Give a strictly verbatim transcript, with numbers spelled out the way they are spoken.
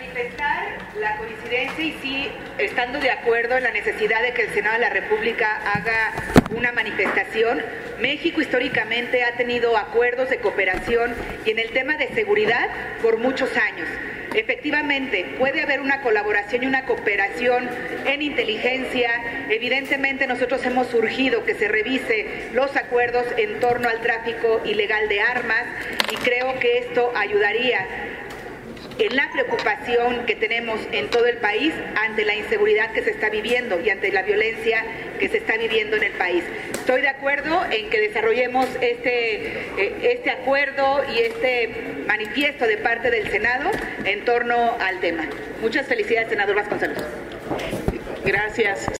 manifestar la coincidencia y sí, estando de acuerdo en la necesidad de que el Senado de la República haga una manifestación. México históricamente ha tenido acuerdos de cooperación y en el tema de seguridad por muchos años. Efectivamente, puede haber una colaboración y una cooperación en inteligencia. Evidentemente, nosotros hemos urgido que se revise los acuerdos en torno al tráfico ilegal de armas y creo que esto ayudaría en la preocupación que tenemos en todo el país ante la inseguridad que se está viviendo y ante la violencia que se está viviendo en el país. Estoy de acuerdo en que desarrollemos este, este acuerdo y este manifiesto de parte del Senado en torno al tema. Muchas felicidades, senador Vasconcelos. Gracias.